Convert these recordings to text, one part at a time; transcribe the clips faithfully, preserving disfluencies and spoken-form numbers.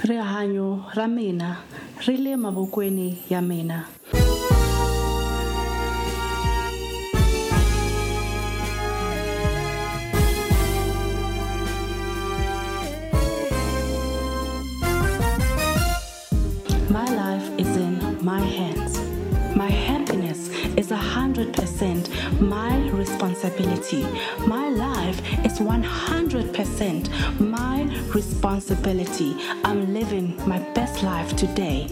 Rihanyo ra mina ri le mavokweni ya mina. My life is in my hands. My happiness is a hundred percent my responsibility. My life is one hundred percent my responsibility. I'm living my best life today.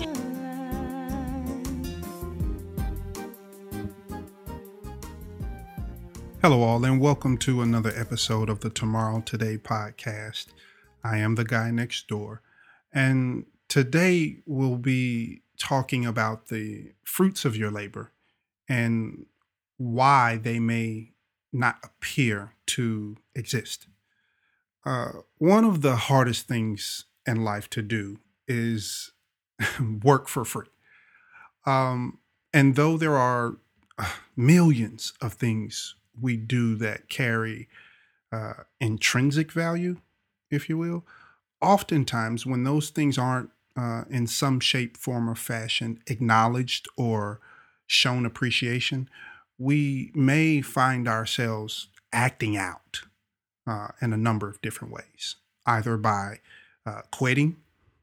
Hello all, and welcome to another episode of the Tomorrow Today podcast. I am the guy next door, and today we'll be talking about the fruits of your labor and why they may not appear to exist. Uh, one of the hardest things in life to do is work for free. Um, and though there are millions of things we do that carry uh, intrinsic value, if you will, oftentimes when those things aren't uh, in some shape, form, or fashion acknowledged or shown appreciation, we may find ourselves acting out uh, in a number of different ways, either by uh, quitting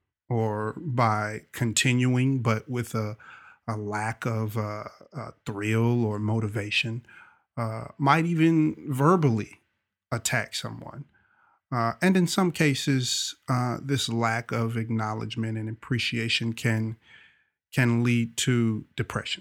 or by continuing, but with a, a lack of uh, uh, thrill or motivation, uh, might even verbally attack someone. Uh, and in some cases, uh, this lack of acknowledgement and appreciation can can lead to depression.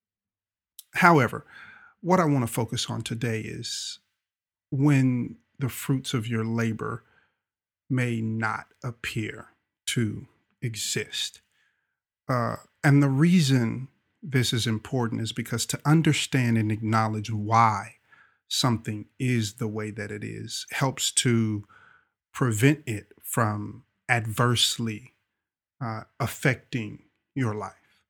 However, what I want to focus on today is when the fruits of your labor may not appear to exist. Uh, and the reason this is important is because to understand and acknowledge why something is the way that it is helps to prevent it from adversely uh, affecting your life.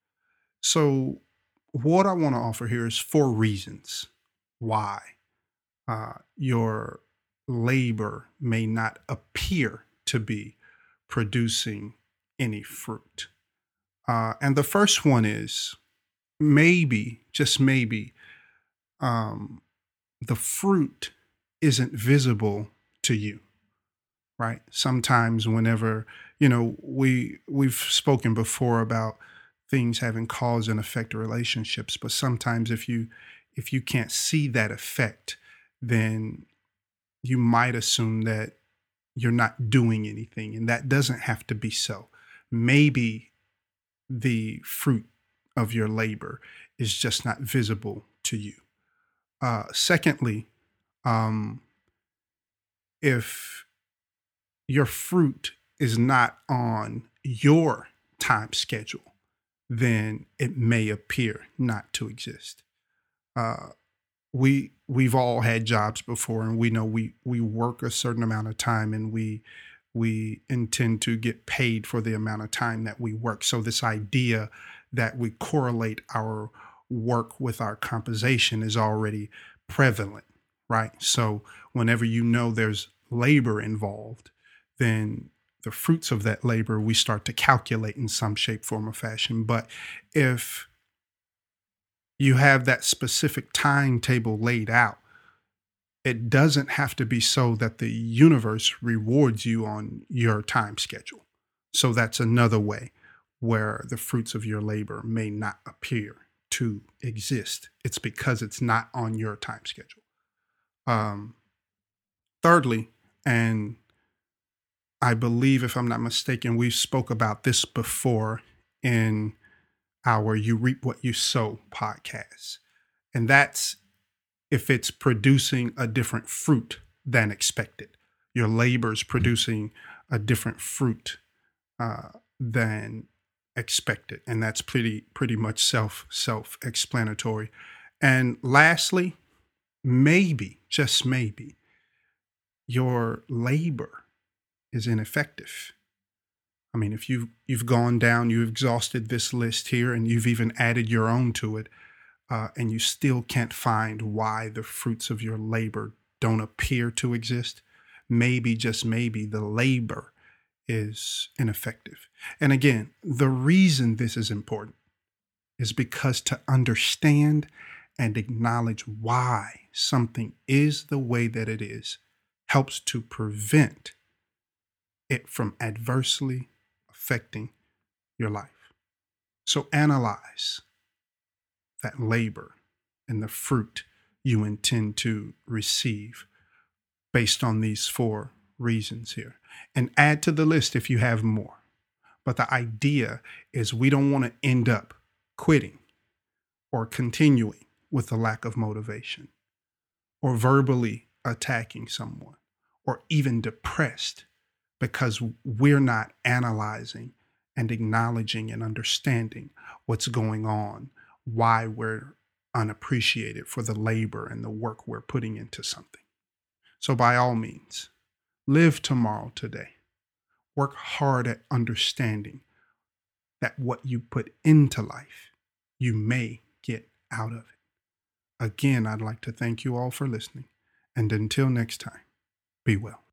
So what I want to offer here is four reasons why uh, your labor may not appear to be producing any fruit. Uh, and the first one is maybe, just maybe, um, the fruit isn't visible to you, right? Sometimes whenever, you know, we, we've spoken before about things having cause and effect to relationships, but sometimes if you, if you can't see that effect, then you might assume that you're not doing anything, and that doesn't have to be so. Maybe the fruit of your labor is just not visible to you. Uh, secondly, um, if your fruit is not on your time schedule, then it may appear not to exist. Uh, we we've all had jobs before, and we know we we work a certain amount of time, and we we intend to get paid for the amount of time that we work. So this idea that we correlate our work with our compensation is already prevalent, right? So whenever you know there's labor involved, then the fruits of that labor we start to calculate in some shape, form, or fashion. But if you have that specific timetable laid out, it doesn't have to be so that the universe rewards you on your time schedule. So that's another way where the fruits of your labor may not appear to exist. It's because it's not on your time schedule. Um, thirdly, and I believe, if I'm not mistaken, we spoke about this before in our You Reap What You Sow podcast. And that's if it's producing a different fruit than expected. Your labor is producing a different fruit uh, than expected. And that's pretty, pretty much self, self-explanatory. And lastly, maybe, just maybe, your labor is ineffective. I mean, if you've, you've gone down, you've exhausted this list here, and you've even added your own to it, uh, and you still can't find why the fruits of your labor don't appear to exist, maybe, just maybe, the labor is ineffective. And again, the reason this is important is because to understand and acknowledge why something is the way that it is helps to prevent it from adversely affecting your life. So analyze that labor and the fruit you intend to receive based on these four reasons here, and add to the list if you have more. But the idea is we don't want to end up quitting or continuing with the lack of motivation, or verbally attacking someone, or even depressed because we're not analyzing and acknowledging and understanding what's going on, why we're unappreciated for the labor and the work we're putting into something. So by all means, live tomorrow today. Work hard at understanding that what you put into life, you may get out of it. Again, I'd like to thank you all for listening. And until next time, be well.